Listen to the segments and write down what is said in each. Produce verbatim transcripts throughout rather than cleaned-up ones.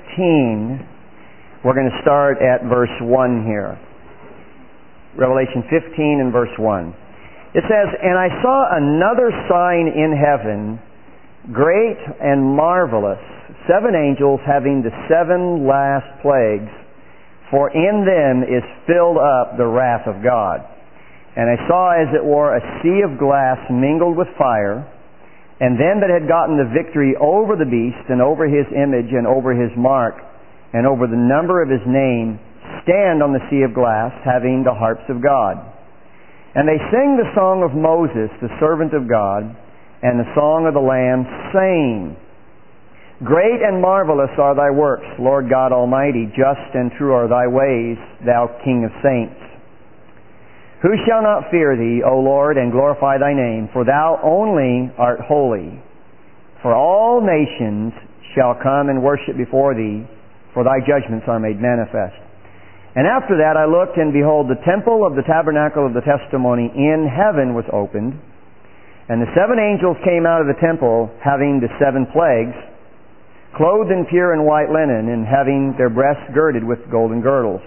fifteen. We're going to start at verse one here. Revelation fifteen and verse one. It says, "And I saw another sign in heaven, great and marvelous, seven angels having the seven last plagues, for in them is filled up the wrath of God. And I saw as it were a sea of glass mingled with fire, and them that had gotten the victory over the beast, and over his image, and over his mark, and over the number of his name, stand on the sea of glass, having the harps of God. And they sing the song of Moses, the servant of God, and the song of the Lamb, saying, Great and marvelous are thy works, Lord God Almighty. Just and true are thy ways, thou King of saints. Who shall not fear thee, O Lord, and glorify thy name? For thou only art holy. For all nations shall come and worship before thee, for thy judgments are made manifest. And after that I looked, and behold, the temple of the tabernacle of the testimony in heaven was opened. And the seven angels came out of the temple, having the seven plagues, clothed in pure and white linen, and having their breasts girded with golden girdles.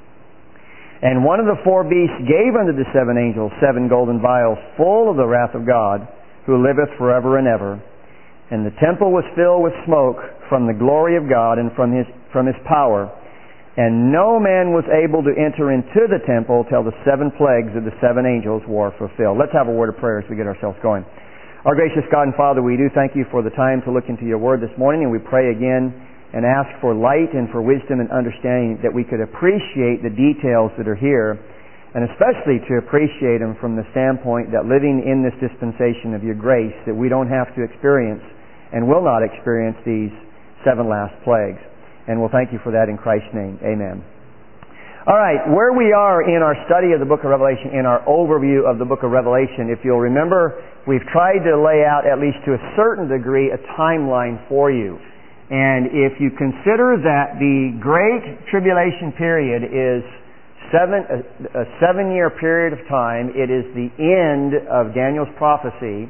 And one of the four beasts gave unto the seven angels seven golden vials, full of the wrath of God, who liveth forever and ever. And the temple was filled with smoke from the glory of God and from his from his power. And no man was able to enter into the temple till the seven plagues of the seven angels were fulfilled." Let's have a word of prayer as we get ourselves going. Our gracious God and Father, we do thank you for the time to look into your word this morning, and we pray again and ask for light and for wisdom and understanding that we could appreciate the details that are here, and especially to appreciate them from the standpoint that living in this dispensation of your grace, that we don't have to experience and will not experience these seven last plagues. And we'll thank you for that in Christ's name. Amen. All right, where we are in our study of the book of Revelation, in our overview of the book of Revelation, if you'll remember, we've tried to lay out, at least to a certain degree, a timeline for you. And if you consider that the Great Tribulation period is seven, a, a seven-year period of time, it is the end of Daniel's prophecy,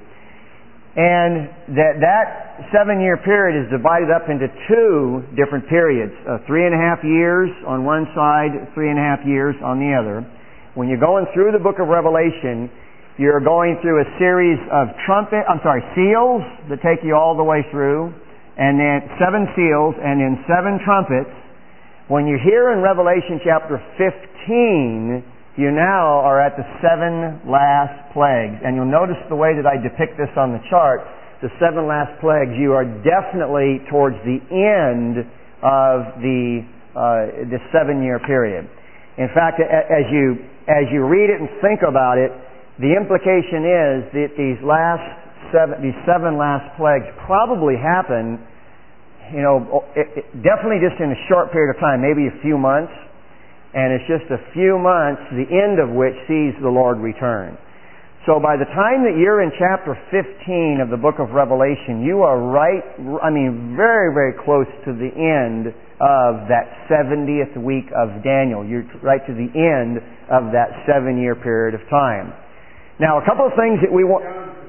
and that that seven-year period is divided up into two different periods, uh, three and a half years on one side, three and a half years on the other. When you're going through the book of Revelation, you're going through a series of trumpet, I'm sorry, seals that take you all the way through, and then seven seals, and then seven trumpets. When you're here in Revelation chapter fifteen, you now are at the seven last plagues. And you'll notice the way that I depict this on the chart, the seven last plagues, you are definitely towards the end of the uh, the seven-year period. In fact, as you as you read it and think about it, the implication is that these last seven, these seven last plagues probably happen, you know, it, it, definitely just in a short period of time, maybe a few months, and it's just a few months, the end of which sees the Lord return. So by the time that you're in chapter fifteen of the book of Revelation, you are right, I mean, very, very close to the end of that seventieth week of Daniel. You're right to the end of that seven-year period of time. Now, a couple of things that we want...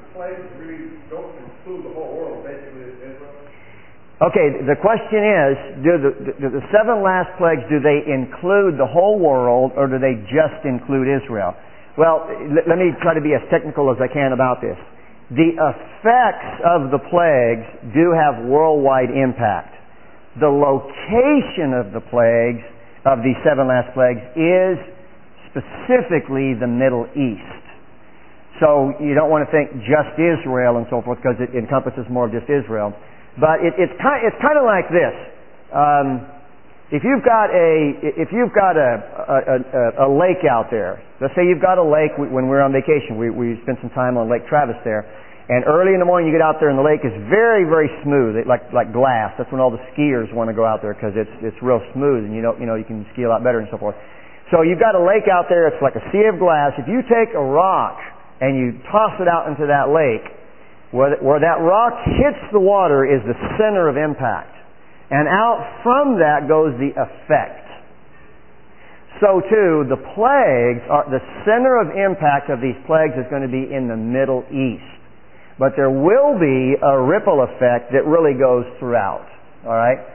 Okay, the question is, do the, do the seven last plagues, do they include the whole world, or do they just include Israel? Well, let, let me try to be as technical as I can about this. The effects of the plagues do have worldwide impact. The location of the plagues, of these seven last plagues, is specifically the Middle East. So you don't want to think just Israel and so forth, because it encompasses more of just Israel. But it, it's kind it's kind of like this. Um, if you've got a if you've got a, a a lake out there, let's say you've got a lake. When we're on vacation, we we spent some time on Lake Travis there, and early in the morning you get out there and the lake is very very smooth, it, like like glass. That's when all the skiers want to go out there, because it's it's real smooth, and you know you know you can ski a lot better and so forth. So you've got a lake out there. It's like a sea of glass. If you take a rock and you toss it out into that lake, Where, where that rock hits the water is the center of impact. And out from that goes the effect. So too, the plagues, are, the center of impact of these plagues is going to be in the Middle East. But there will be a ripple effect that really goes throughout. All right?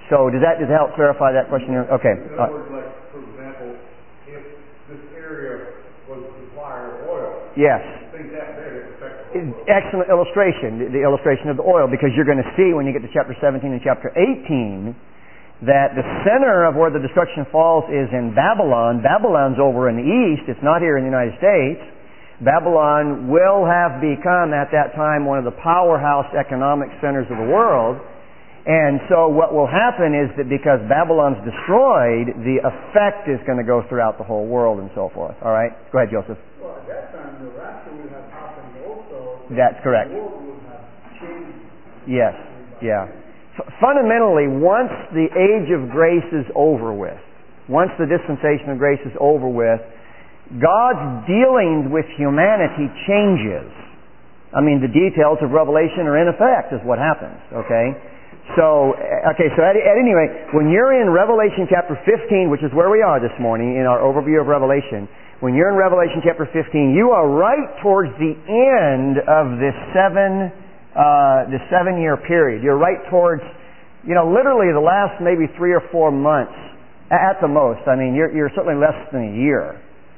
So does that, does that help clarify that question? Okay. In other words, like, for example, if this area was the supplier of oil, yes. things that big, it affects the whole world. Excellent illustration, the, the illustration of the oil, because you're going to see when you get to chapter seventeen and chapter eighteen that the center of where the destruction falls is in Babylon. Babylon's over in the east. It's not here in the United States. Babylon will have become at that time one of the powerhouse economic centers of the world. And so what will happen is that because Babylon's destroyed, the effect is going to go throughout the whole world and so forth. All right? Go ahead, Joseph. Well, at that time, the rapture would have happened also. That's correct. The world would have changed. Yes. Yeah. F- fundamentally, once the age of grace is over with, once the dispensation of grace is over with, God's dealings with humanity changes. I mean, the details of Revelation are in effect, is what happens, okay? So, okay, so at, at any rate, when you're in Revelation chapter fifteen, which is where we are this morning in our overview of Revelation, when you're in Revelation chapter fifteen, you are right towards the end of this seven, uh, this seven-year period. You're right towards, you know, literally the last maybe three or four months at the most. I mean, you're, you're certainly less than a year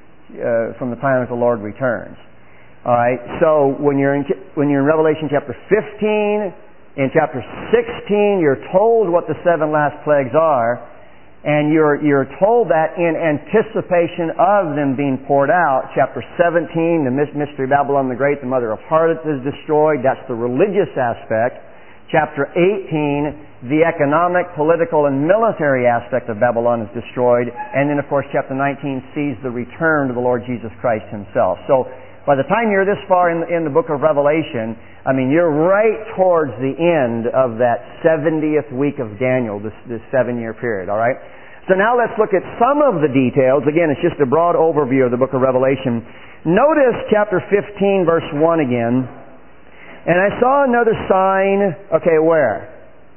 uh, from the time that the Lord returns. All right. So when you're in when you're in Revelation chapter fifteen. In chapter sixteen, you're told what the seven last plagues are, and you're you're told that in anticipation of them being poured out. Chapter seventeen, the mystery of Babylon the Great, the mother of harlots, is destroyed. That's the religious aspect. Chapter eighteen, the economic, political, and military aspect of Babylon is destroyed. And then, of course, chapter nineteen sees the return of the Lord Jesus Christ himself. So by the time you're this far in the, in the book of Revelation, I mean, you're right towards the end of that seventieth week of Daniel, this, this seven-year period, all right? So now let's look at some of the details. Again, it's just a broad overview of the book of Revelation. Notice chapter fifteen, verse one again. And I saw another sign, okay, where?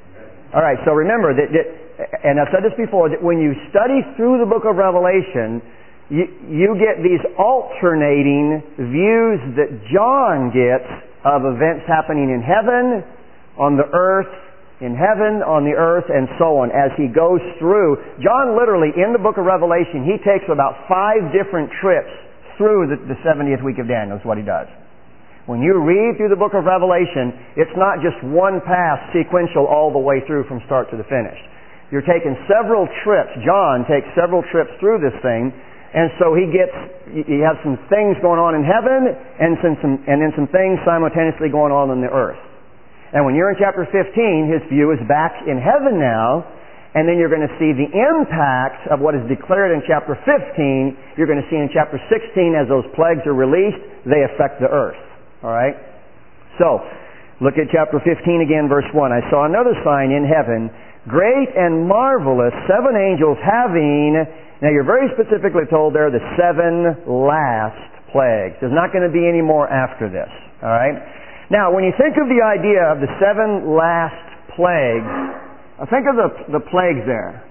All right, so remember, that, that and I've said this before, that when you study through the book of Revelation, You, you get these alternating views that John gets of events happening in heaven, on the earth, in heaven, on the earth, and so on, as he goes through. John literally, in the book of Revelation, he takes about five different trips through the, the seventieth week of Daniel, is what he does. When you read through the book of Revelation, it's not just one pass sequential all the way through from start to the finish. You're taking several trips. John takes several trips through this thing. And so he gets, you have some things going on in heaven and some, some, and then some things simultaneously going on on the earth. And when you're in chapter fifteen, his view is back in heaven now, and then you're going to see the impact of what is declared in chapter fifteen. You're going to see in chapter sixteen, as those plagues are released, they affect the earth. All right? So, look at chapter fifteen again, verse one. I saw another sign in heaven, great and marvelous, seven angels having... Now, you're very specifically told there the seven last plagues. There's not going to be any more after this. All right? Now, when you think of the idea of the seven last plagues, think of the, the plagues there.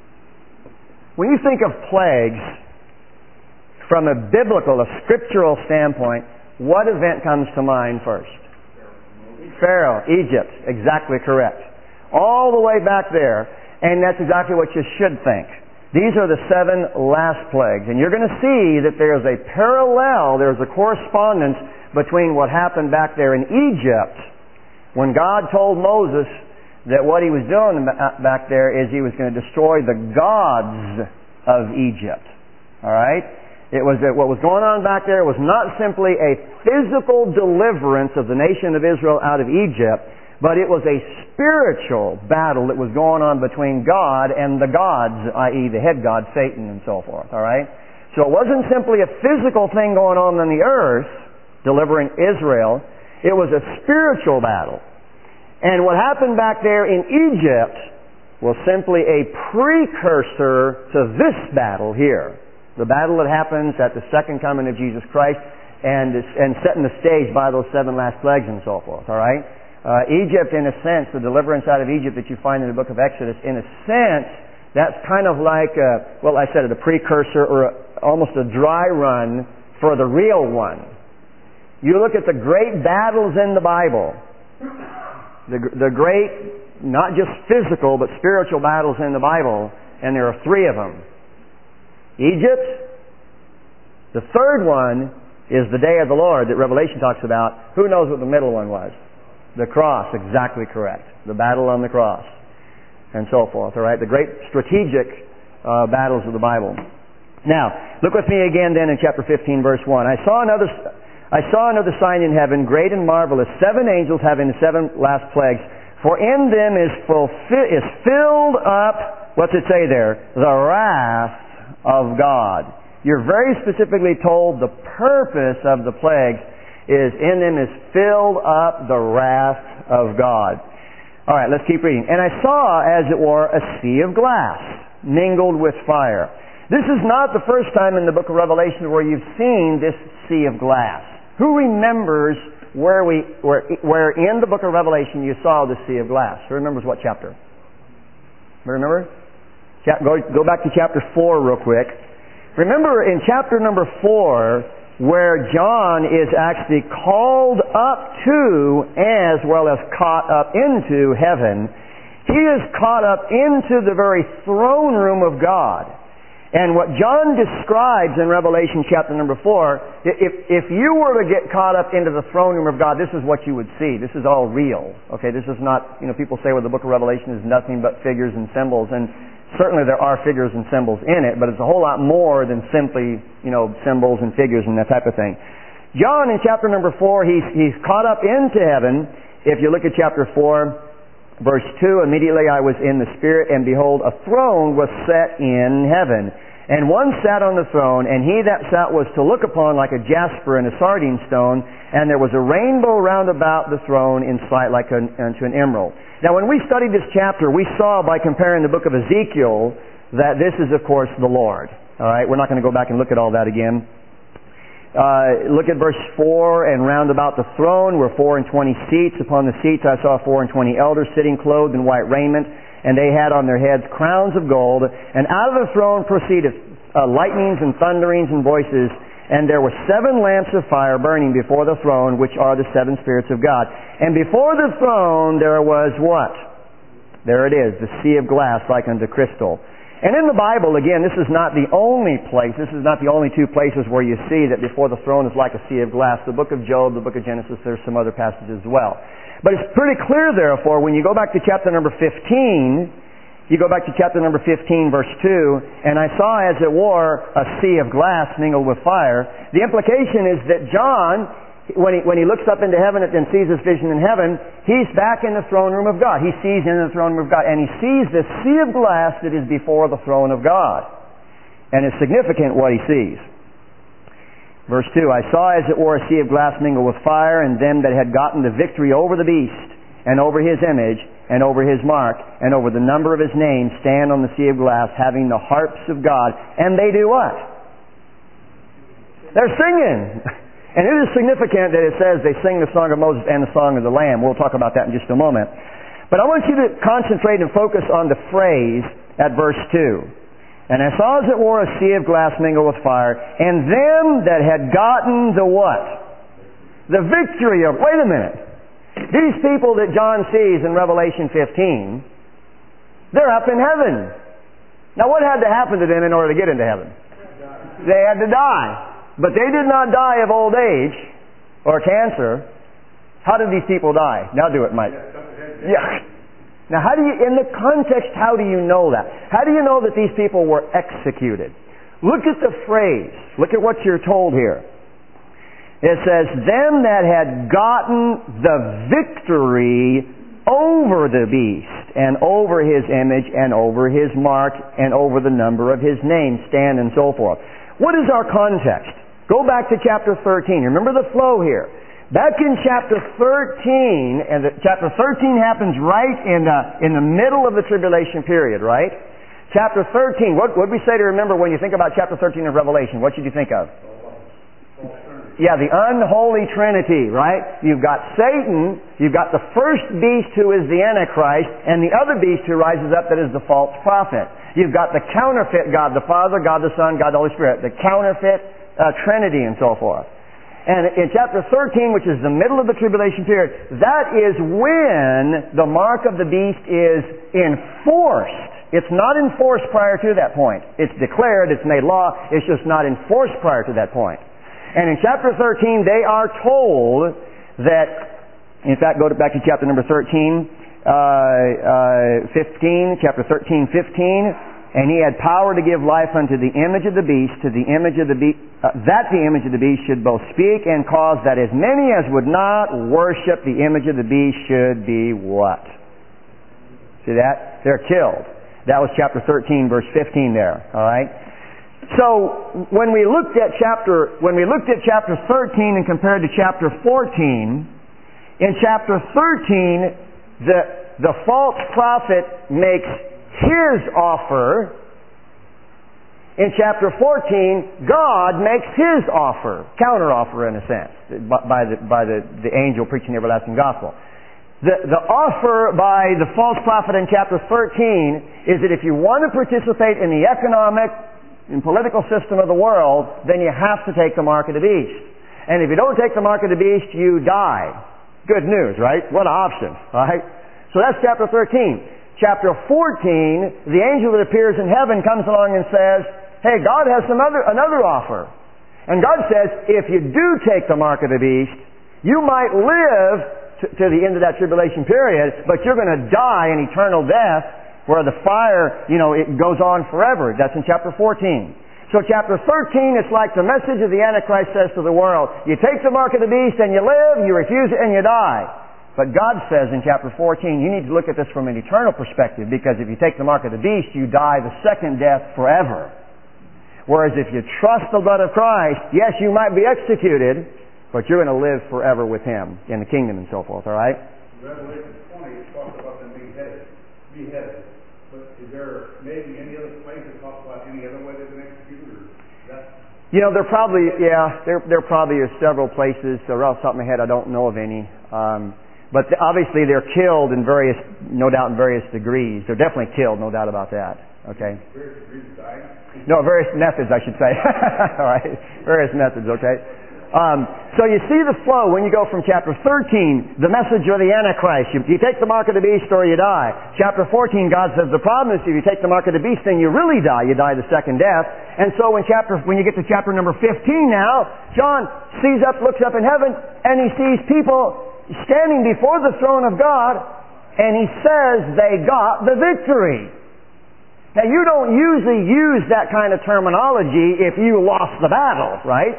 When you think of plagues, from a biblical, a scriptural standpoint, what event comes to mind first? Pharaoh, Egypt. Exactly correct. All the way back there. And that's exactly what you should think. These are the seven last plagues. And you're going to see that there's a parallel, there's a correspondence between what happened back there in Egypt when God told Moses that what he was doing back there is he was going to destroy the gods of Egypt. All right? It was that what was going on back there was not simply a physical deliverance of the nation of Israel out of Egypt, but it was a spiritual battle that was going on between God and the gods, that is the head god, Satan, and so forth. All right? So it wasn't simply a physical thing going on on the earth, delivering Israel. It was a spiritual battle. And what happened back there in Egypt was simply a precursor to this battle here. The battle that happens at the second coming of Jesus Christ and, and setting the stage by those seven last plagues and so forth. All right? Uh, Egypt, in a sense, the deliverance out of Egypt that you find in the book of Exodus, in a sense, that's kind of like, a, well, I said it, a precursor or a, almost a dry run for the real one. You look at the great battles in the Bible, the, the great not just physical, but spiritual battles in the Bible, and there are three of them. Egypt. The third one is the day of the Lord that Revelation talks about. Who knows what the middle one was? The cross, exactly correct. The battle on the cross, and so forth. All right, the great strategic uh, battles of the Bible. Now, look with me again then in chapter fifteen, verse one. I saw another, I saw another sign in heaven, great and marvelous, seven angels having the seven last plagues. For in them is fulfill, is filled up, what's it say there? The wrath of God. You're very specifically told the purpose of the plagues is in them is filled up the wrath of God. All right, let's keep reading. And I saw, as it were, a sea of glass mingled with fire. This is not the first time in the book of Revelation where you've seen this sea of glass. Who remembers where we where, where in the book of Revelation you saw the sea of glass? Who remembers what chapter? Remember? Go, go back to chapter four real quick. Remember in chapter number four, where John is actually called up to as well as caught up into heaven. He is caught up into the very throne room of God. And what John describes in Revelation chapter number four, if, if you were to get caught up into the throne room of God, this is what you would see. This is all real. Okay, this is not, you know, people say well, the book of Revelation is nothing but figures and symbols, and certainly there are figures and symbols in it, but it's a whole lot more than simply, you know, symbols and figures and that type of thing. John in chapter number four, he's, he's caught up into heaven. If you look at chapter four, verse two, immediately I was in the Spirit, and behold, a throne was set in heaven. And one sat on the throne, and he that sat was to look upon like a jasper and a sardine stone, and there was a rainbow round about the throne in sight like an, unto an emerald. Now when we studied this chapter, we saw by comparing the book of Ezekiel that this is of course the Lord. Alright, we're not going to go back and look at all that again. Uh, look at verse four, and round about the throne were four and twenty seats. Upon the seats I saw four and twenty elders sitting clothed in white raiment, and they had on their heads crowns of gold. And out of the throne proceeded uh, lightnings and thunderings and voices, and there were seven lamps of fire burning before the throne, which are the seven spirits of God. And before the throne there was what? There it is, the sea of glass like unto crystal. And in the Bible, again, this is not the only place, this is not the only two places where you see that before the throne is like a sea of glass. The book of Job, the book of Genesis, there's some other passages as well. But it's pretty clear, therefore, when you go back to chapter number fifteen, you go back to chapter number fifteen, verse two, and I saw, as it were, a sea of glass mingled with fire. The implication is that John, when he, when he looks up into heaven and sees this vision in heaven, he's back in the throne room of God. He sees in the throne room of God, and he sees this sea of glass that is before the throne of God. And it's significant what he sees. Verse two, I saw as it were a sea of glass mingled with fire, and them that had gotten the victory over the beast, and over his image, and over his mark, and over the number of his name, stand on the sea of glass, having the harps of God. And they do what? They're singing. And it is significant that it says they sing the song of Moses and the song of the Lamb. We'll talk about that in just a moment. But I want you to concentrate and focus on the phrase at verse two. And I saw as it were a sea of glass mingled with fire, and them that had gotten the what? The victory of, wait a minute. These people that John sees in Revelation fifteen, they're up in heaven. Now what had to happen to them in order to get into heaven? They had to die. But they did not die of old age or cancer. How did these people die? Now do it, Mike. Yeah. Now how do you, in the context, how do you know that? How do you know that these people were executed? Look at the phrase. Look at what you're told here. It says, them that had gotten the victory over the beast, and over his image, and over his mark, and over the number of his name, stand and so forth. What is our context? Go back to chapter thirteen. Remember the flow here. Back in chapter thirteen, and the, chapter thirteen happens right in the, in the middle of the tribulation period, right? Chapter thirteen, what would we say to remember when you think about chapter thirteen of Revelation? What should you think of? Yeah, the unholy trinity, right? You've got Satan, you've got the first beast who is the Antichrist, and the other beast who rises up that is the false prophet. You've got the counterfeit God the Father, God the Son, God the Holy Spirit. The counterfeit uh, trinity and so forth. And in chapter thirteen, which is the middle of the tribulation period, that is when the mark of the beast is enforced. It's not enforced prior to that point. It's declared, it's made law, it's just not enforced prior to that point. And in chapter thirteen, they are told that, in fact, go to, back to chapter number thirteen, uh, uh, fifteen, chapter thirteen, fifteen, and he had power to give life unto the image of the beast, to the image of the beast, uh, that the image of the beast should both speak and cause that as many as would not worship the image of the beast should be what? See that? They're killed. That was chapter thirteen, verse fifteen there. All right? So, when we looked at chapter, when we looked at chapter thirteen and compared to chapter fourteen, in chapter thirteen, the, the false prophet makes his offer. In chapter fourteen, God makes his offer, counter offer in a sense, by the, by the, the angel preaching the everlasting gospel. The, the offer by the false prophet in chapter thirteen is that if you want to participate in the economic and political system of the world, then you have to take the mark of the beast. And if you don't take the mark of the beast, you die. Good news, right? What an option, right? So that's chapter thirteen. Chapter fourteen, the angel that appears in heaven comes along and says, hey, God has some other, another offer. And God says, if you do take the mark of the beast, you might live to, to the end of that tribulation period, but you're going to die an eternal death where the fire, you know, it goes on forever. That's in chapter fourteen. So chapter thirteen, it's like the message of the Antichrist says to the world, you take the mark of the beast and you live, you refuse it and you die. But God says in chapter fourteen, you need to look at this from an eternal perspective, because if you take the mark of the beast, you die the second death forever. Whereas if you trust the blood of Christ, yes, you might be executed, but you're going to live forever with Him in the kingdom and so forth, all right? Revelation twenty talks about them being beheaded. beheaded. But is there maybe any other place that talks about any other way they've been executed? Or that? You know, there probably, yeah, there, there probably are several places. So right off the top of my head, I don't know of any. Um, But obviously they're killed in various, no doubt in various degrees. They're definitely killed, no doubt about that. Okay? Various degrees of dying? No, various methods, I should say. All right? Various methods, okay? Um, so you see the flow when you go from chapter thirteen, the message of the Antichrist. You, you take the mark of the beast or you die. Chapter fourteen, God says the problem is if you take the mark of the beast, then you really die. You die the second death. And so when chapter, when you get to chapter number fifteen now, John sees up, looks up in heaven, and he sees people standing before the throne of God, and he says they got the victory. Now, you don't usually use that kind of terminology if you lost the battle, right?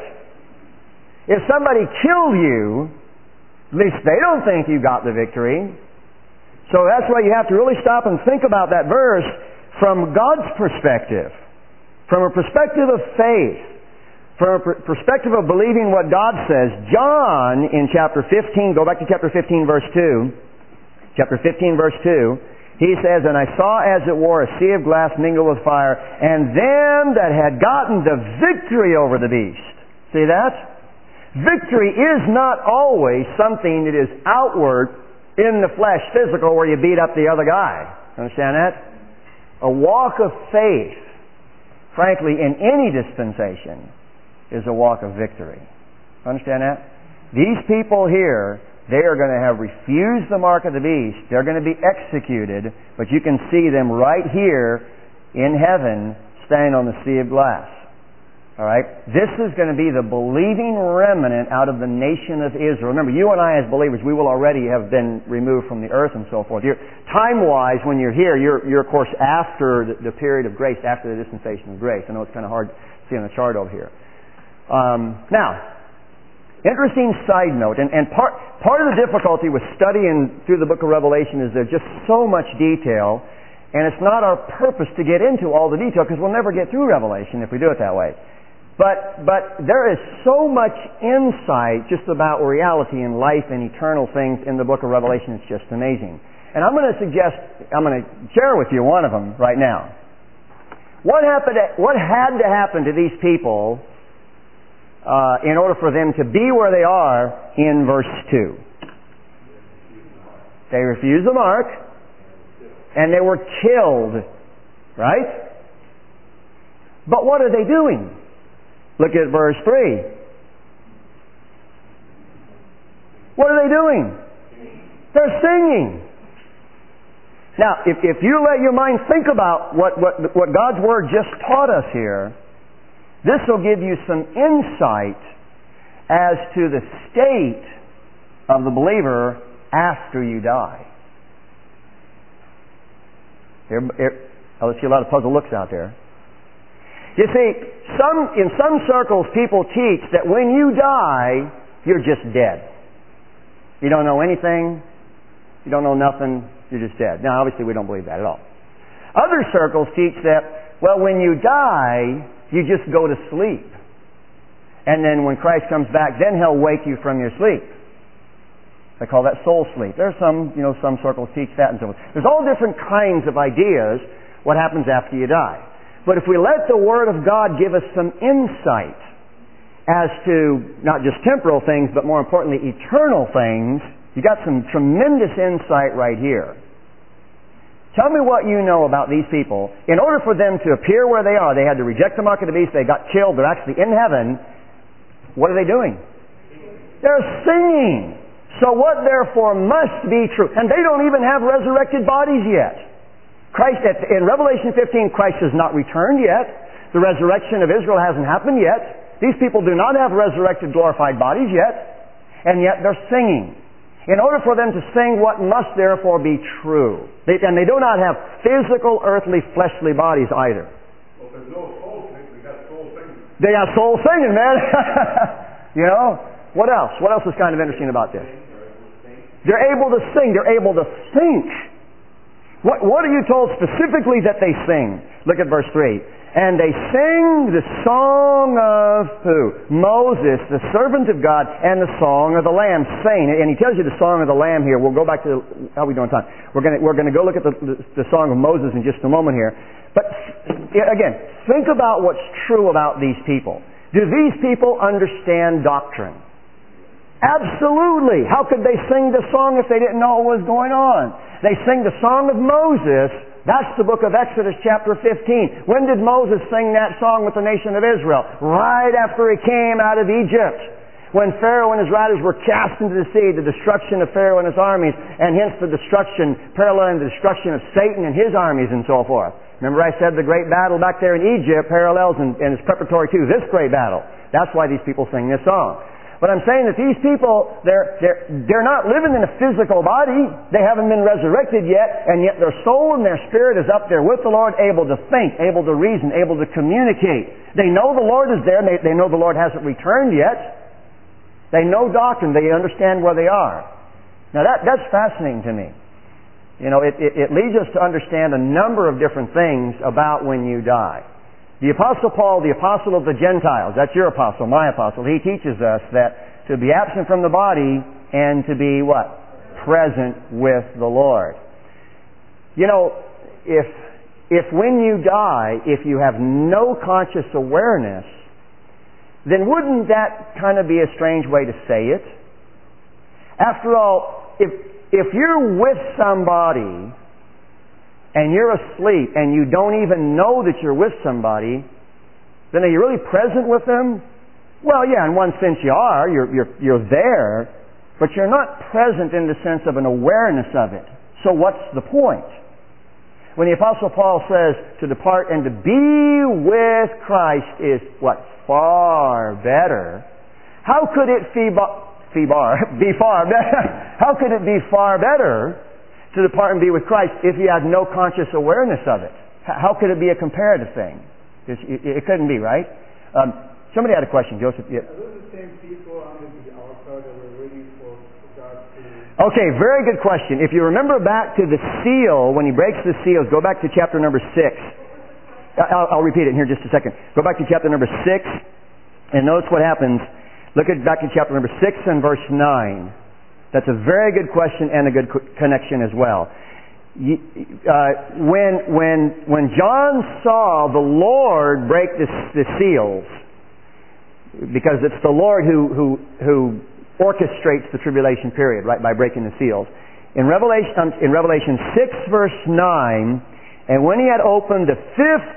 If somebody killed you, at least they don't think you got the victory. So that's why you have to really stop and think about that verse from God's perspective, from a perspective of faith. From a pr- perspective of believing what God says. John in chapter fifteen, go back to chapter fifteen verse two. Chapter fifteen verse two. He says, and I saw as it were a sea of glass mingled with fire, and them that had gotten the victory over the beast. See that? Victory is not always something that is outward in the flesh, physical, where you beat up the other guy. Understand that? A walk of faith, frankly, in any dispensation, is a walk of victory. Understand that? These people here, they are going to have refused the mark of the beast. They're going to be executed, but you can see them right here in heaven standing on the sea of glass. All right? This is going to be the believing remnant out of the nation of Israel. Remember, you and I as believers, we will already have been removed from the earth and so forth. You're, time-wise, when you're here, you're, you're of course after the, the period of grace, after the dispensation of grace. I know it's kind of hard to see on the chart over here. Um, now, interesting side note, and, and part, part of the difficulty with studying through the book of Revelation is there's just so much detail, and it's not our purpose to get into all the detail because we'll never get through Revelation if we do it that way. But, but there is so much insight just about reality and life and eternal things in the book of Revelation, it's just amazing. And I'm going to suggest, I'm going to share with you one of them right now. What happened? To, what had to happen to these people Uh, in order for them to be where they are in verse two? They refused the mark, and they were killed, right? But what are they doing? Look at verse three. What are they doing? They're singing. Now, if, if you let your mind think about what, what, what God's Word just taught us here, this will give you some insight as to the state of the believer after you die. Here, here, I see a lot of puzzled looks out there. You see, some, in some circles people teach that when you die, you're just dead. You don't know anything. You don't know nothing. You're just dead. Now, obviously, we don't believe that at all. Other circles teach that, well, when you die, you just go to sleep. And then when Christ comes back, then He'll wake you from your sleep. They call that soul sleep. There's some, you know, some circles teach that and so on. There's all different kinds of ideas what happens after you die. But if we let the Word of God give us some insight as to not just temporal things, but more importantly, eternal things, you got some tremendous insight right here. Tell me what you know about these people. In order for them to appear where they are, they had to reject the mark of the beast, they got killed, they're actually in heaven. What are they doing? They're singing. So what therefore must be true? And they don't even have resurrected bodies yet. Christ, in Revelation fifteen, Christ has not returned yet. The resurrection of Israel hasn't happened yet. These people do not have resurrected, glorified bodies yet. And yet they're singing. In order for them to sing, what must therefore be true? They, and they do not have physical, earthly, fleshly bodies either. Well, there's no soul singing. We got soul singing. They got soul singing, man. You know? What else? What else is kind of interesting about this? They're able to sing. They're able to think. What, what are you told specifically that they sing? Look at verse three. And they sing the song of who? Moses, the servant of God, and the song of the Lamb, saying, and he tells you the song of the Lamb here. We'll go back to, how are we doing time? We're going to, we're going to go look at the, the, the song of Moses in just a moment here. But again, think about what's true about these people. Do these people understand doctrine? Absolutely. How could they sing the song if they didn't know what was going on? They sing the song of Moses. That's the book of Exodus chapter fifteen. When did Moses sing that song with the nation of Israel? Right after he came out of Egypt. When Pharaoh and his riders were cast into the sea, the destruction of Pharaoh and his armies, and hence the destruction, paralleling the destruction of Satan and his armies and so forth. Remember I said the great battle back there in Egypt parallels and, and is preparatory to this great battle. That's why these people sing this song. But I'm saying that these people, they're, they're, they're not living in a physical body. They haven't been resurrected yet, and yet their soul and their spirit is up there with the Lord, able to think, able to reason, able to communicate. They know the Lord is there, and they, they know the Lord hasn't returned yet. They know doctrine. They understand where they are. Now that, that's fascinating to me. You know, it, it, it leads us to understand a number of different things about when you die. The Apostle Paul, the apostle of the Gentiles, that's your apostle, my apostle, he teaches us that to be absent from the body and to be what? Present with the Lord. You know, if, if when you die, if you have no conscious awareness, then wouldn't that kind of be a strange way to say it? After all, if, if you're with somebody and you're asleep and you don't even know that you're with somebody, then are you really present with them? Well, yeah, in one sense you are. You're, you're, you're there, but you're not present in the sense of an awareness of it. So what's the point? When the Apostle Paul says to depart and to be with Christ is what? Far better. How could it be, be, bar, be far better? How could it be far better to depart and be with Christ if you had no conscious awareness of it? How could it be a comparative thing? It, it, it couldn't be, right? Um, somebody had a question, Joseph. Yeah. Are those the same people under the altar that were waiting for God to... Okay, very good question. If you remember back to the seal, when he breaks the seals, go back to chapter number six. I'll, I'll repeat it in here just a second. Go back to chapter number six, and notice what happens. Look at back to chapter number six and verse nine. That's a very good question and a good co- connection as well. You, uh, when, when, when John saw the Lord break the, the seals, because it's the Lord who, who, who orchestrates the tribulation period, right, by breaking the seals. In Revelation, in Revelation six verse nine, and when he had opened the fifth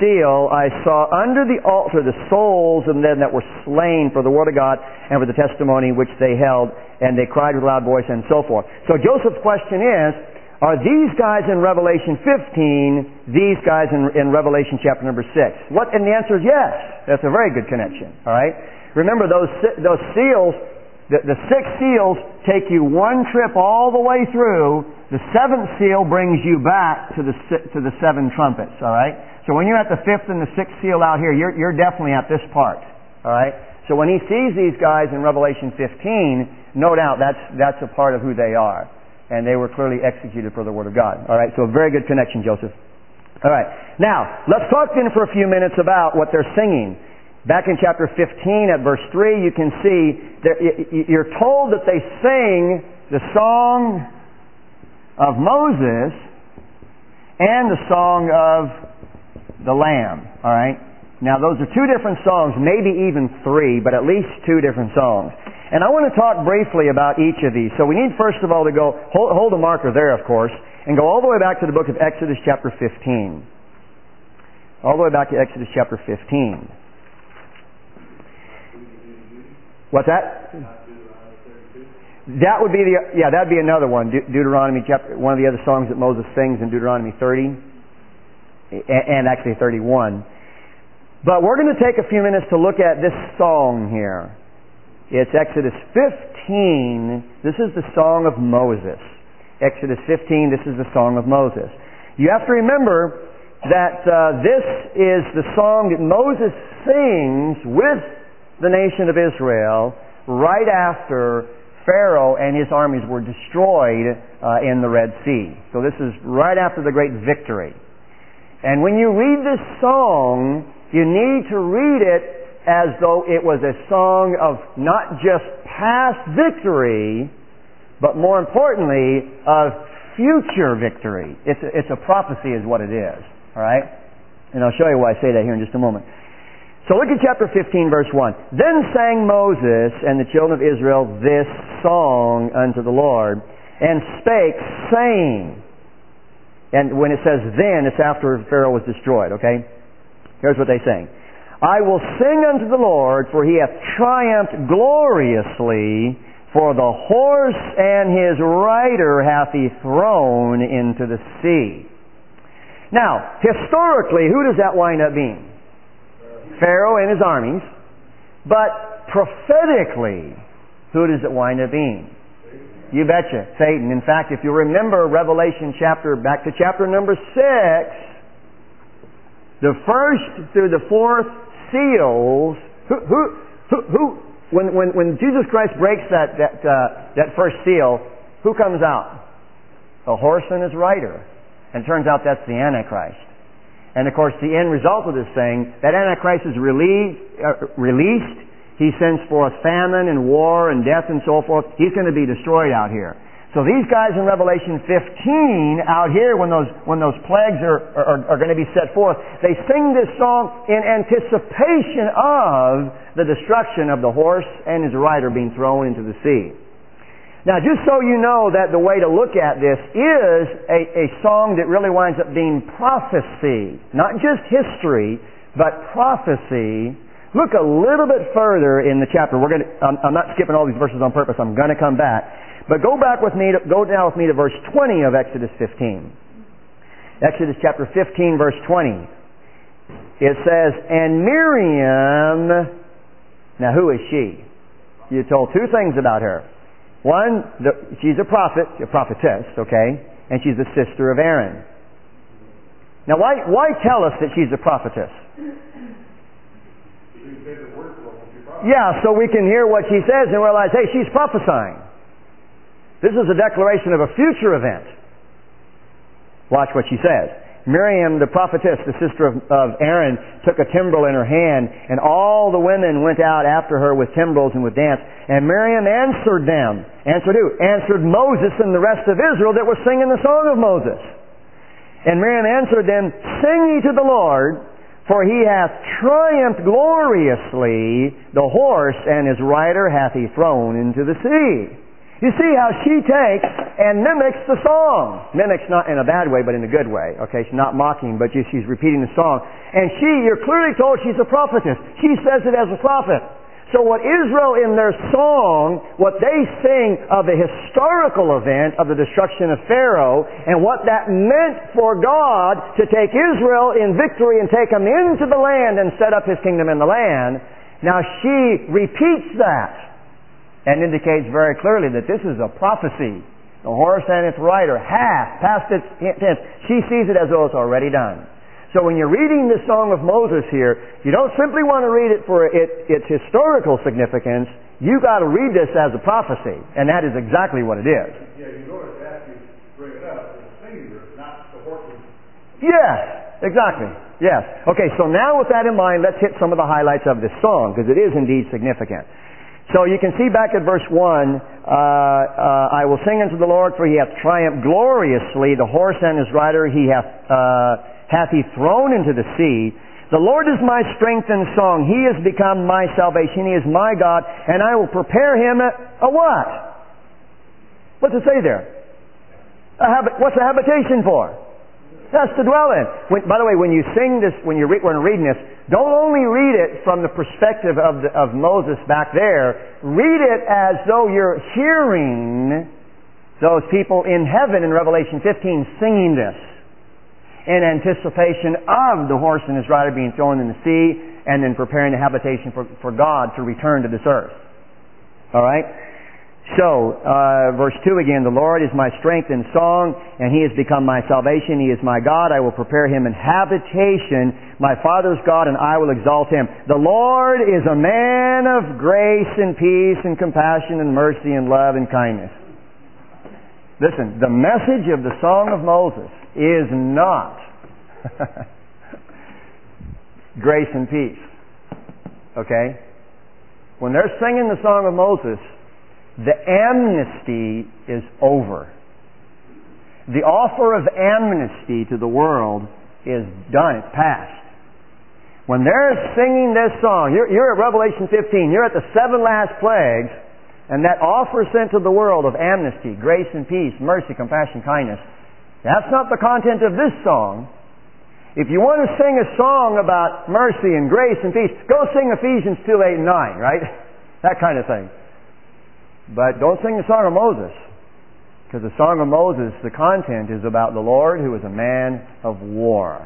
seal, I saw under the altar the souls of them that were slain for the word of God and for the testimony which they held, and they cried with a loud voice, and so forth. So Joseph's question is, are these guys in Revelation fifteen these guys in, in Revelation chapter number six? What? And the answer is yes. That's a very good connection. All right. Remember those those seals. The, the six seals take you one trip all the way through. The seventh seal brings you back to the to the seven trumpets. All right. So when you're at the fifth and the sixth seal out here, you're you're definitely at this part. All right. So when he sees these guys in Revelation fifteen, no doubt that's that's a part of who they are. And they were clearly executed for the Word of God. All right, so a very good connection, Joseph. All right, now, let's talk then for a few minutes about what they're singing. Back in chapter fifteen at verse three, you can see, that you're told that they sing the song of Moses and the song of the Lamb. All right? Now, those are two different songs, maybe even three, but at least two different songs. And I want to talk briefly about each of these. So we need first of all to go, hold, hold a marker there, of course, and go all the way back to the book of Exodus chapter fifteen. All the way back to Exodus chapter fifteen. What's that? That would be the, yeah, that'd be another one. De- Deuteronomy chapter, one of the other songs that Moses sings in Deuteronomy thirty, and actually thirty-one. But we're going to take a few minutes to look at this song here. It's Exodus fifteen. This is the song of Moses. Exodus fifteen, this is the song of Moses. You have to remember that uh, this is the song that Moses sings with the nation of Israel right after Pharaoh and his armies were destroyed uh, in the Red Sea. So this is right after the great victory. And when you read this song, you need to read it as though it was a song of not just past victory, but more importantly, of future victory. It's a, it's a prophecy is what it is. All right? And I'll show you why I say that here in just a moment. So look at chapter fifteen, verse one. Then sang Moses and the children of Israel this song unto the Lord, and spake, saying, and when it says then, it's after Pharaoh was destroyed, okay? Here's what they sing. I will sing unto the Lord, for he hath triumphed gloriously, for the horse and his rider hath he thrown into the sea. Now, historically, who does that wind up being? Pharaoh and his armies. But prophetically, who does it wind up being? You betcha, Satan. In fact, if you remember Revelation chapter, back to chapter number six, the first through the fourth seals, who, who, who, who when, when, when Jesus Christ breaks that, that, uh, that first seal, who comes out? A horse and his rider. And it turns out that's the Antichrist. And of course, the end result of this thing, that Antichrist is relieved, uh, released. He sends forth famine and war and death and so forth. He's going to be destroyed out here. So these guys in Revelation fifteen, out here, when those when those plagues are, are, are going to be set forth, they sing this song in anticipation of the destruction of the horse and his rider being thrown into the sea. Now, just so you know that the way to look at this is a, a song that really winds up being prophecy. Not just history, but prophecy. Look a little bit further in the chapter. We're going to, I'm, I'm not skipping all these verses on purpose. I'm going to come back. But go back with me, to, go down with me to verse twenty of Exodus fifteen. Exodus chapter fifteen, verse twenty. It says, and Miriam, now who is she? You're told two things about her. One, the, she's a prophet, a prophetess, okay? And she's the sister of Aaron. Now why, why tell us that she's a prophetess? Yeah, so we can hear what she says and realize, hey, she's prophesying. This is a declaration of a future event. Watch what she says. Miriam, the prophetess, the sister of, of Aaron, took a timbrel in her hand, and all the women went out after her with timbrels and with dance. And Miriam answered them. Answered who? Answered Moses and the rest of Israel that were singing the song of Moses. And Miriam answered them, sing ye to the Lord, for he hath triumphed gloriously, the horse and his rider hath he thrown into the sea. You see how she takes and mimics the song. Mimics not in a bad way, but in a good way. Okay, she's not mocking, but she's repeating the song. And she, you're clearly told she's a prophetess. She says it as a prophet. So what Israel in their song, what they sing of the historical event of the destruction of Pharaoh, and what that meant for God to take Israel in victory and take them into the land and set up His kingdom in the land, now she repeats that. And indicates very clearly that this is a prophecy. The horse and its rider hath past its tense. She sees it as though it's already done. So when you're reading the Song of Moses here, you don't simply want to read it for it, its historical significance. You've got to read this as a prophecy. And that is exactly what it is. Yeah, you notice after you bring it up, it's singular, not the horses. Yes, exactly. Yes. Okay, so now with that in mind, let's hit some of the highlights of this song, because it is indeed significant. So you can see back at verse one, uh, uh, I will sing unto the Lord, for He hath triumphed gloriously. The horse and his rider He hath, uh, hath He thrown into the sea. The Lord is my strength and song. He has become my salvation. He is my God, and I will prepare Him a, a what? What's it say there? A habit, what's a habitation for? That's to dwell in. When, by the way, when you sing this, when you're, re- when you're reading this, don't only read it from the perspective of, the, of Moses back there. Read it as though you're hearing those people in heaven in Revelation fifteen singing this in anticipation of the horse and his rider being thrown in the sea and then preparing a habitation for, for God to return to this earth. All right? So, uh, verse two again, the Lord is my strength and song, and He has become my salvation. He is my God. I will prepare Him an habitation, my Father's God, and I will exalt Him. The Lord is a man of grace and peace and compassion and mercy and love and kindness. Listen, the message of the Song of Moses is not grace and peace. Okay? When they're singing the Song of Moses, the amnesty is over. The offer of amnesty to the world is done. It's past. When they're singing this song, you're, you're at Revelation fifteen, you're at the seven last plagues, and that offer sent to the world of amnesty, grace and peace, mercy, compassion, kindness, that's not the content of this song. If you want to sing a song about mercy and grace and peace, go sing Ephesians two, eight, and nine, right? That kind of thing. But don't sing the Song of Moses, because the Song of Moses, the content is about the Lord who is a man of war.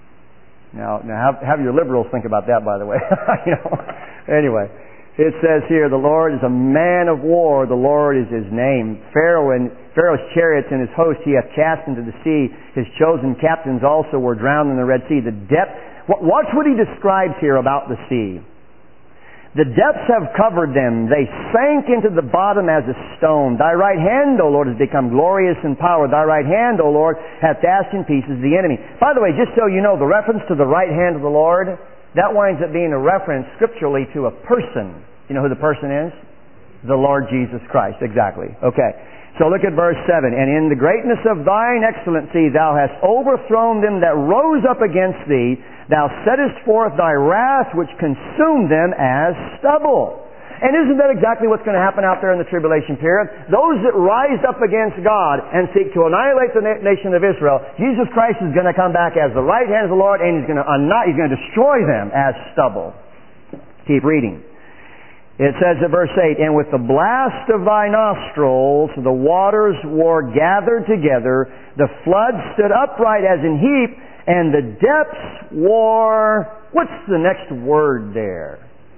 Now, now have, have your liberals think about that, by the way. you know. Anyway, it says here, the Lord is a man of war. The Lord is His name. Pharaoh and Pharaoh's chariots and his host He hath cast into the sea. His chosen captains also were drowned in the Red Sea. The depth. Watch what he describes here about the sea. The depths have covered them. They sank into the bottom as a stone. Thy right hand, O Lord, has become glorious in power. Thy right hand, O Lord, hath dashed in pieces the enemy. By the way, just so you know, the reference to the right hand of the Lord, that winds up being a reference scripturally to a person. You know who the person is? The Lord Jesus Christ. Exactly. Okay. So look at verse seven. And in the greatness of Thine excellency Thou hast overthrown them that rose up against Thee. Thou settest forth Thy wrath which consumed them as stubble. And isn't that exactly what's going to happen out there in the tribulation period? Those that rise up against God and seek to annihilate the na- nation of Israel, Jesus Christ is going to come back as the right hand of the Lord, and He's going to anni- He's going to destroy them as stubble. Keep reading. It says in verse eight, And with the blast of Thy nostrils the waters were gathered together, the flood stood upright as in heap, and the depths were... What's the next word there?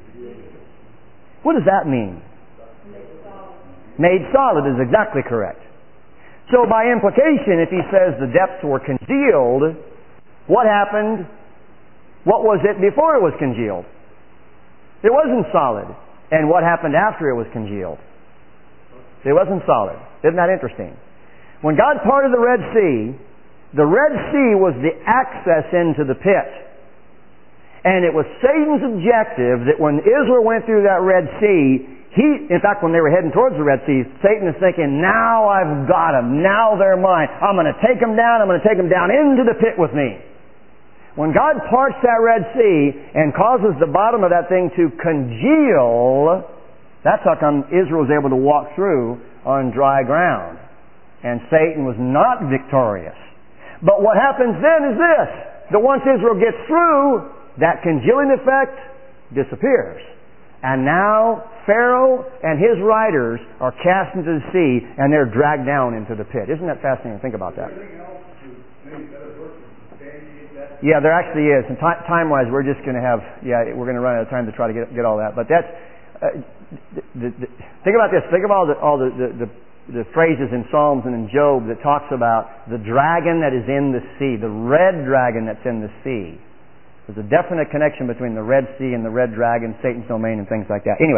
What does that mean? Made solid. Made solid is exactly correct. So by implication, if he says the depths were congealed, what happened? What was it before it was congealed? It wasn't solid. And what happened after it was congealed? It wasn't solid. Isn't that interesting? When God parted the Red Sea, the Red Sea was the access into the pit. And it was Satan's objective that when Israel went through that Red Sea, he, in fact, when they were heading towards the Red Sea, Satan is thinking, now I've got them. Now they're mine. I'm going to take them down. I'm going to take them down into the pit with me. When God parts that Red Sea and causes the bottom of that thing to congeal, that's how come Israel was able to walk through on dry ground. And Satan was not victorious. But what happens then is this. That once Israel gets through, that congealing effect disappears. And now Pharaoh and his riders are cast into the sea and they're dragged down into the pit. Isn't that fascinating? Think about that. Yeah, there actually is. And t- time-wise, we're just going to have, yeah, we're going to run out of time to try to get, get all that. But that's, uh, the, the, think about this. Think of all the, all the, the, the, the phrases in Psalms and in Job that talks about the dragon that is in the sea, the red dragon that's in the sea. There's a definite connection between the Red Sea and the red dragon, Satan's domain, and things like that. Anyway.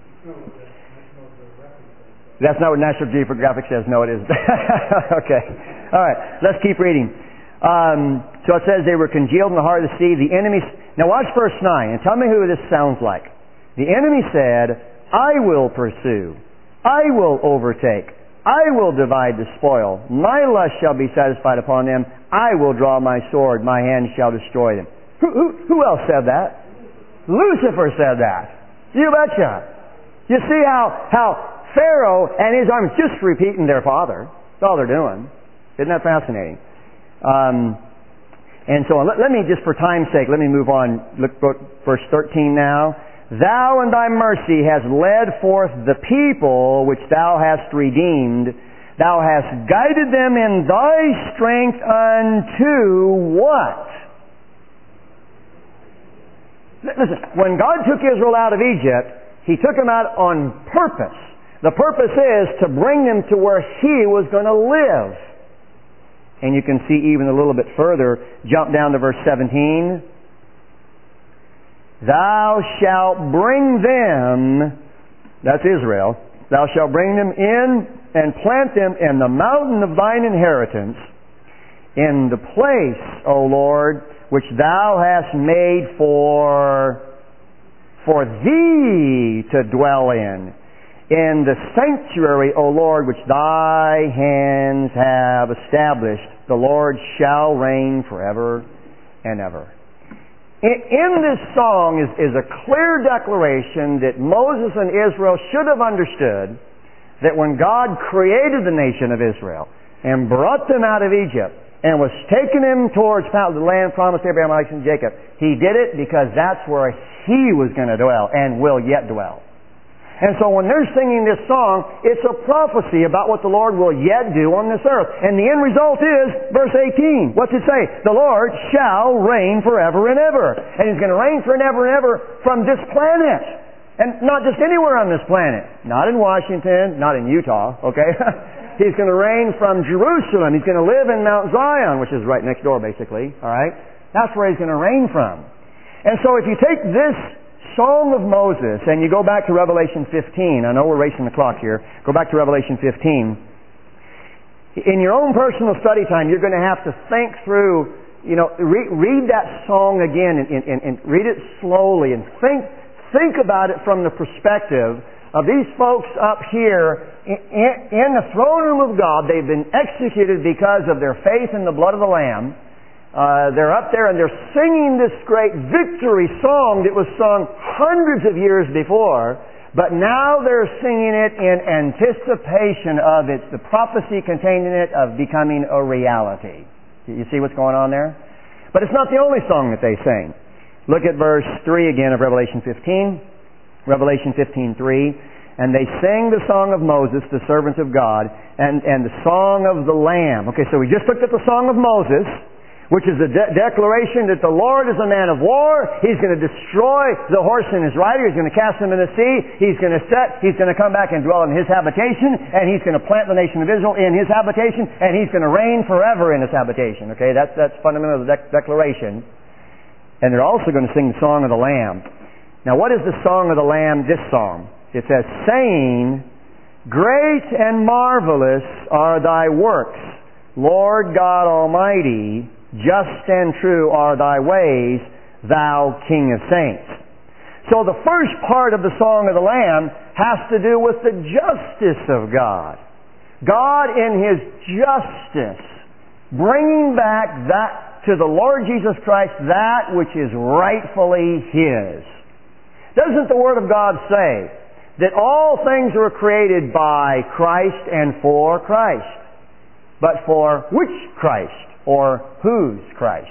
That's not what National Geographic says. No, it isn't. Okay. All right. Let's keep reading. Um, so it says they were congealed in the heart of the sea. The enemy... Now watch verse nine and tell me who this sounds like. The enemy said, I will pursue. I will overtake. I will divide the spoil. My lust shall be satisfied upon them. I will draw my sword. My hand shall destroy them. Who, who, who else said that? Lucifer said that. You betcha. You see how, how Pharaoh and his armies just repeating their father. That's all they're doing. Isn't that fascinating? Um, and so on. Let, let me just, for time's sake, let me move on. Look at verse thirteen now. Thou in thy mercy hast led forth the people which thou hast redeemed. Thou hast guided them in thy strength unto what? Listen, when God took Israel out of Egypt, He took them out on purpose. The purpose is to bring them to where He was going to live. And you can see even a little bit further, jump down to verse seventeen. Thou shalt bring them, that's Israel, thou shalt bring them in and plant them in the mountain of thine inheritance, in the place, O Lord, which thou hast made for, for thee to dwell in, in the sanctuary, O Lord, which thy hands have established. The Lord shall reign forever and ever. In, in this song is, is a clear declaration that Moses and Israel should have understood that when God created the nation of Israel and brought them out of Egypt, and was taking him towards the land promised to Abraham, Isaac, and Jacob. He did it because that's where He was going to dwell and will yet dwell. And so when they're singing this song, it's a prophecy about what the Lord will yet do on this earth. And the end result is, verse eighteen. What's it say? The Lord shall reign forever and ever. And He's going to reign forever and ever from this planet. And not just anywhere on this planet. Not in Washington, not in Utah, okay? He's going to reign from Jerusalem. He's going to live in Mount Zion, which is right next door, basically. All right? That's where He's going to reign from. And so if you take this Song of Moses and you go back to Revelation fifteen, I know we're racing the clock here. Go back to Revelation fifteen. In your own personal study time, you're going to have to think through, you know, re- read that song again and, and, and read it slowly and think, think about it from the perspective of these folks up here in, in the throne room of God. They've been executed because of their faith in the blood of the Lamb. Uh, they're up there and they're singing this great victory song that was sung hundreds of years before, but now they're singing it in anticipation of it, the prophecy contained in it of becoming a reality. You see what's going on there? But it's not the only song that they sing. Look at verse three again of Revelation fifteen. Revelation fifteen three, and they sang the song of Moses, the servant of God, and, and the song of the Lamb. Okay, so we just looked at the song of Moses, which is the de- declaration that the Lord is a man of war. He's going to destroy the horse and his rider. He's going to cast him in the sea. He's going to set, he's going to come back and dwell in His habitation, and He's going to plant the nation of Israel in His habitation, and He's going to reign forever in His habitation. Okay, that's, that's fundamental de- declaration. And they're also going to sing the song of the Lamb. Now, what is the song of the Lamb, this song? It says, saying, great and marvelous are thy works, Lord God Almighty, just and true are thy ways, thou King of saints. So the first part of the song of the Lamb has to do with the justice of God. God in His justice, bringing back that to the Lord Jesus Christ, that which is rightfully His. Doesn't the Word of God say that all things were created by Christ and for Christ. But for which Christ? Or whose Christ?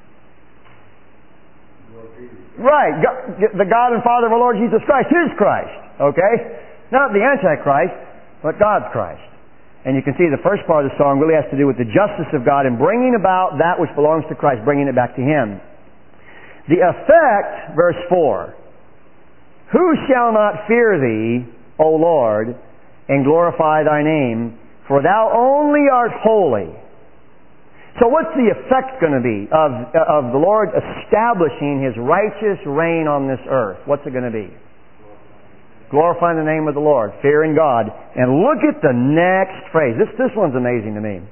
Right. God, the God and Father of our Lord Jesus Christ, His Christ. Okay? Not the Antichrist, but God's Christ. And you can see the first part of the song really has to do with the justice of God in bringing about that which belongs to Christ, bringing it back to Him. The effect, verse four. Who shall not fear Thee, O Lord, and glorify Thy name? For Thou only art holy. So what's the effect going to be of, of the Lord establishing His righteous reign on this earth? What's it going to be? Glorifying the name of the Lord, fearing God. And look at the next phrase. This, this one's amazing to me.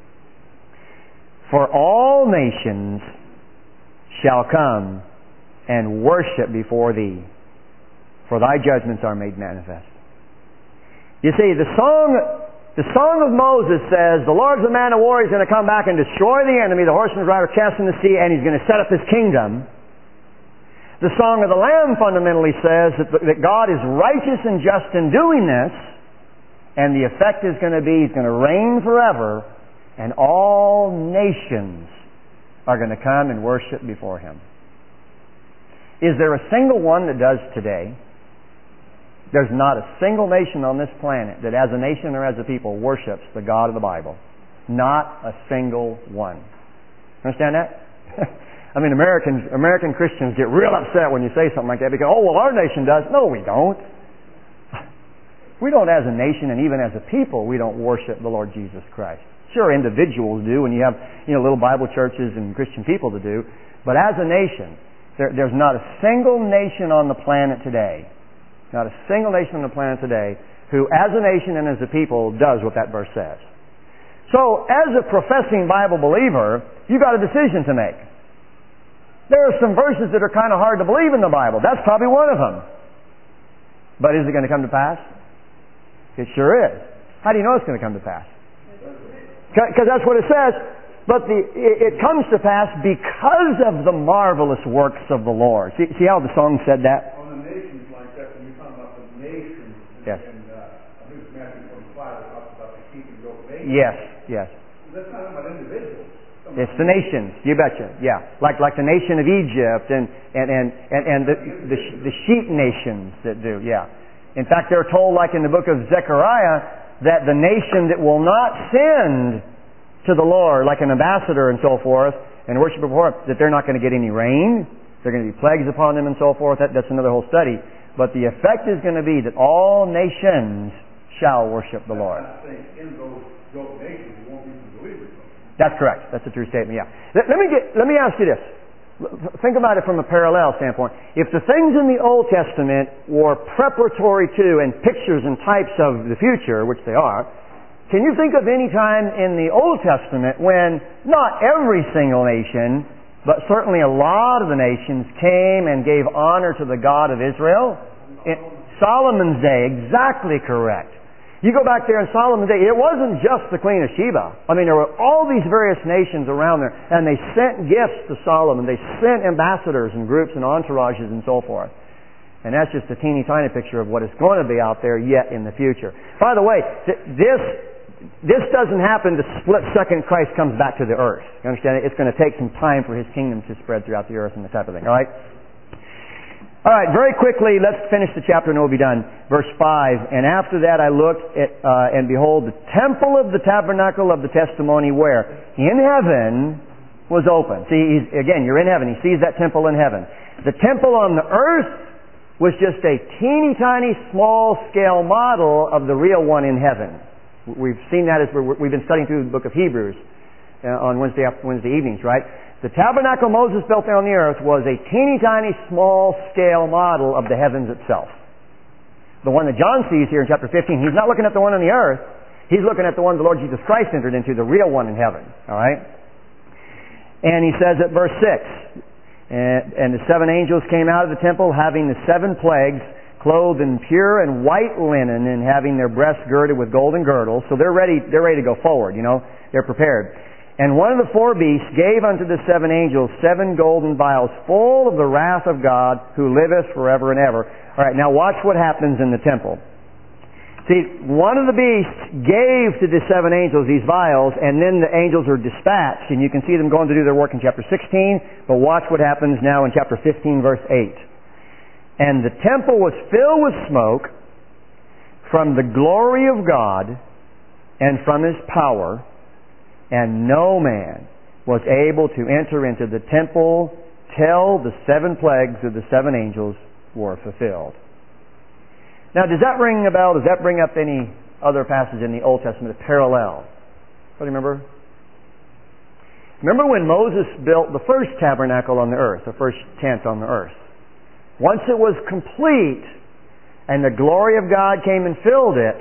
For all nations shall come and worship before Thee, for Thy judgments are made manifest. You see, the song, the song of Moses says, the Lord's a man of war, He's going to come back and destroy the enemy, the horseman's rider cast in the sea, and He's going to set up His kingdom. The Song of the Lamb fundamentally says that, that God is righteous and just in doing this, and the effect is going to be He's going to reign forever, and all nations are going to come and worship before Him. Is there a single one that does today? There's not a single nation on this planet that as a nation or as a people worships the God of the Bible. Not a single one. Understand that? I mean, Americans, American Christians get real upset when you say something like that because, oh, well, our nation does. No, we don't. We don't as a nation and even as a people, we don't worship the Lord Jesus Christ. Sure, individuals do, and you have, you know, little Bible churches and Christian people to do. But as a nation, there, there's not a single nation on the planet today, not a single nation on the planet today, who as a nation and as a people does what that verse says. So, as a professing Bible believer, you've got a decision to make. There are some verses that are kind of hard to believe in the Bible. That's probably one of them. But is it going to come to pass? It sure is. How do you know it's going to come to pass? Because that's what it says. But the, it comes to pass because of the marvelous works of the Lord. See, see how the song said that? On the nations like that, when you're talking about the nations, yes. and uh, I think it's Matthew twenty-five that talks about the sheep and goat nations. Yes, yes. That's not about individuals. It's the nations, you betcha. Yeah, like like the nation of Egypt and and and and, and the, the the sheep nations that do. Yeah. In fact, they're told, like in the book of Zechariah, that the nation that will not send to the Lord, like an ambassador and so forth, and worship before Him, that they're not going to get any rain. There are going to be plagues upon them and so forth. That, that's another whole study. But the effect is going to be that all nations shall worship the Lord. I'm saying in those goat nations, there won't be some believers. That's correct. That's a true statement, yeah. Let, let me get, let me ask you this. Think about it from a parallel standpoint. If the things in the Old Testament were preparatory to and pictures and types of the future, which they are, can you think of any time in the Old Testament when not every single nation, but certainly a lot of the nations came and gave honor to the God of Israel? In Solomon's day, exactly correct. You go back there in Solomon's day, it wasn't just the Queen of Sheba. I mean, there were all these various nations around there, and they sent gifts to Solomon. They sent ambassadors and groups and entourages and so forth. And that's just a teeny tiny picture of what is going to be out there yet in the future. By the way, th- this this doesn't happen the split second Christ comes back to the earth. You understand? It's going to take some time for His kingdom to spread throughout the earth and that type of thing. All right? All right, very quickly, let's finish the chapter and we'll be done. Verse five, and after that I looked at, uh, and behold, the temple of the tabernacle of the testimony where? In heaven was open. See, he's, again, you're in heaven. He sees that temple in heaven. The temple on the earth was just a teeny tiny small scale model of the real one in heaven. We've seen that as we're, we've been studying through the book of Hebrews uh, on Wednesday, Wednesday evenings, right? The tabernacle Moses built there on the earth was a teeny tiny small scale model of the heavens itself. The one that John sees here in chapter fifteen, he's not looking at the one on the earth. He's looking at the one the Lord Jesus Christ entered into, the real one in heaven. All right? And he says at verse six, and, and the seven angels came out of the temple having the seven plagues, clothed in pure and white linen and having their breasts girded with golden girdles. So they're ready, they're ready to go forward, you know. They're prepared. And one of the four beasts gave unto the seven angels seven golden vials full of the wrath of God who liveth forever and ever. All right, now watch what happens in the temple. See, one of the beasts gave to the seven angels these vials, and then the angels are dispatched, and you can see them going to do their work in chapter sixteen, but watch what happens now in chapter fifteen, verse eight. And the temple was filled with smoke from the glory of God and from His power, and no man was able to enter into the temple till the seven plagues of the seven angels were fulfilled. Now, does that ring a bell? Does that bring up any other passage in the Old Testament, a parallel? What do you remember? Remember when Moses built the first tabernacle on the earth, the first tent on the earth? Once it was complete and the glory of God came and filled it,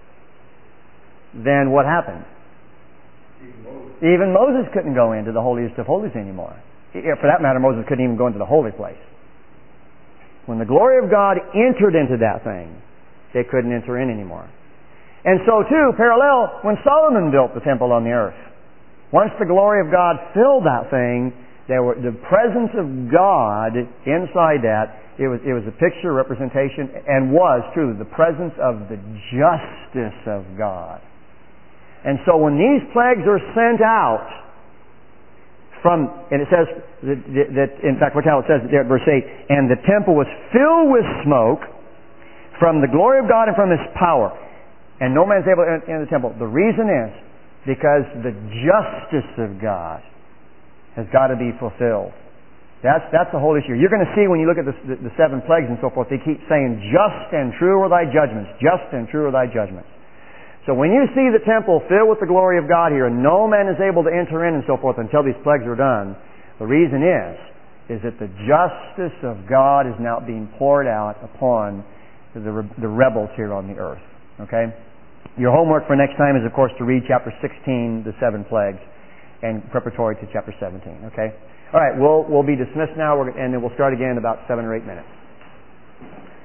then what happened? Even Moses. Even Moses couldn't go into the holiest of holies anymore. For that matter, Moses couldn't even go into the holy place. When the glory of God entered into that thing, they couldn't enter in anymore. And so too, parallel, when Solomon built the temple on the earth, once the glory of God filled that thing, there were the presence of God inside that. It was it was a picture, representation, and was truly the presence of the justice of God. And so when these plagues are sent out, From, and it says that, that, in fact, look how it says there at verse eight, and the temple was filled with smoke from the glory of God and from His power, and no man is able to enter the temple. The reason is because the justice of God has got to be fulfilled. That's that's the whole issue. You're going to see when you look at the, the, the seven plagues and so forth, they keep saying, "Just and true are thy judgments. Just and true are thy judgments." So when you see the temple filled with the glory of God here, and no man is able to enter in and so forth until these plagues are done, the reason is, is that the justice of God is now being poured out upon the, the rebels here on the earth. Okay? Your homework for next time is, of course, to read chapter sixteen, the seven plagues, and preparatory to chapter seventeen. Okay? All right, we'll, we'll be dismissed now, and then we'll start again in about seven or eight minutes.